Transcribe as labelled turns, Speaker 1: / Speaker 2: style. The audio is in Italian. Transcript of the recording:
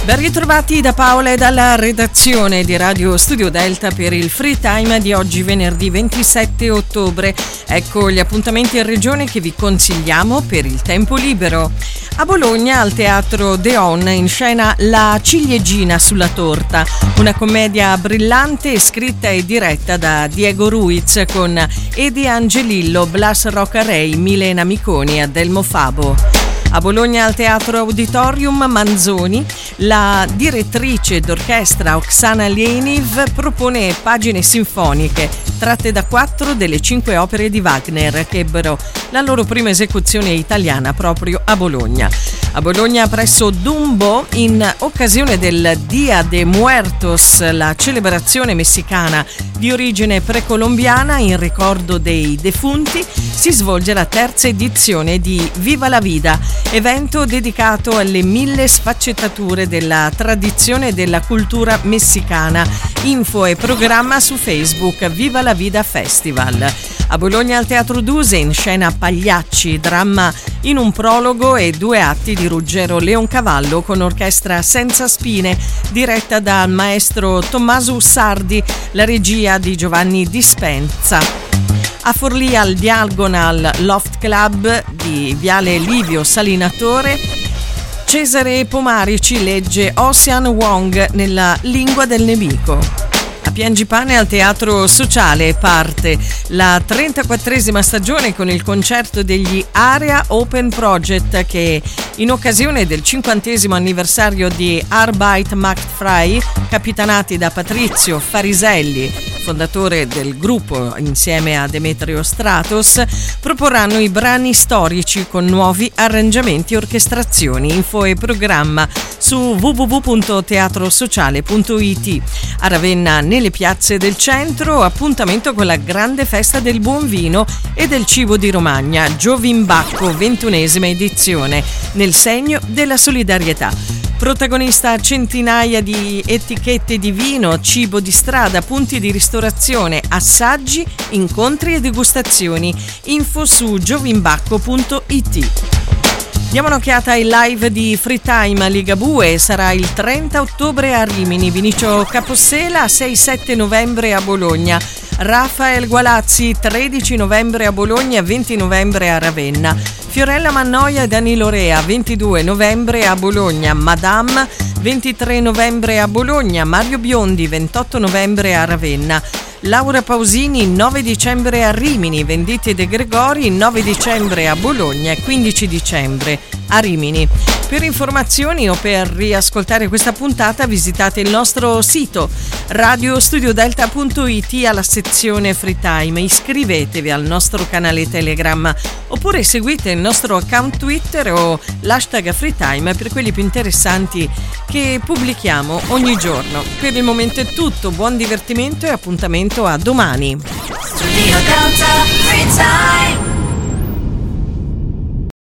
Speaker 1: Ben ritrovati da Paola e dalla redazione di Radio Studio Delta per il Free Time di oggi, venerdì 27 ottobre. Ecco gli appuntamenti in regione che vi consigliamo per il tempo libero. A Bologna, al Teatro Deon, in scena La ciliegina sulla torta, una commedia brillante scritta e diretta da Diego Ruiz con Edi Angelillo, Blas Roccarei, Milena Miconi e Adelmo Fabo. A Bologna, al Teatro Auditorium Manzoni, la direttrice d'orchestra Oksana Leiniv propone pagine sinfoniche tratte da 4 delle 5 opere di Wagner che ebbero la loro prima esecuzione italiana proprio a Bologna. A Bologna, presso Dumbo, in occasione del Dia de Muertos, la celebrazione messicana di origine precolombiana in ricordo dei defunti, si svolge la terza edizione di Viva la Vida, evento dedicato alle 1000 sfaccettature della tradizione e della cultura messicana. Info e programma su Facebook Viva la Vida Festival. A Bologna, al Teatro Duse, in scena Pagliacci, dramma in un prologo e 2 atti di Ruggero Leoncavallo con orchestra senza spine diretta dal maestro Tommaso Sardi, la regia di Giovanni Dispenza. A Forlì, al Diagonal Loft Club di Viale Livio Salinatore, Cesare Pomarici legge Ocean Wong nella lingua del nemico. A Piangipane, al Teatro Sociale, parte la 34esima stagione con il concerto degli Area Open Project che, in occasione del 50° anniversario di Arbeit macht frei, capitanati da Patrizio Fariselli, fondatore del gruppo insieme a Demetrio Stratos, proporranno i brani storici con nuovi arrangiamenti e orchestrazioni. Info e programma su www.teatrosociale.it. A Ravenna, nelle piazze del centro, appuntamento con la grande festa del buon vino e del cibo di Romagna, Giovimbacco, 21ª edizione, nel segno della solidarietà. Protagonista centinaia di etichette di vino, cibo di strada, punti di ristorazione, assaggi, incontri e degustazioni. Info su giovimbacco.it. Diamo un'occhiata ai live di Free Time. Ligabue sarà il 30 ottobre a Rimini, Vinicio Capossela 6-7 novembre a Bologna, Rafael Gualazzi 13 novembre a Bologna e 20 novembre a Ravenna, Fiorella Mannoia e Danilo Rea 22 novembre a Bologna, Madame 23 novembre a Bologna, Mario Biondi 28 novembre a Ravenna, Laura Pausini 9 dicembre a Rimini, Venditti De Gregori 9 dicembre a Bologna e 15 dicembre a Rimini. Per informazioni o per riascoltare questa puntata visitate il nostro sito radiostudiodelta.it alla sezione Free Time, iscrivetevi al nostro canale Telegram oppure seguite il nostro account Twitter o l'hashtag Free Time per quelli più interessanti che pubblichiamo ogni giorno. Per il momento è tutto, buon divertimento e appuntamento a domani. Studio Delta Free Time.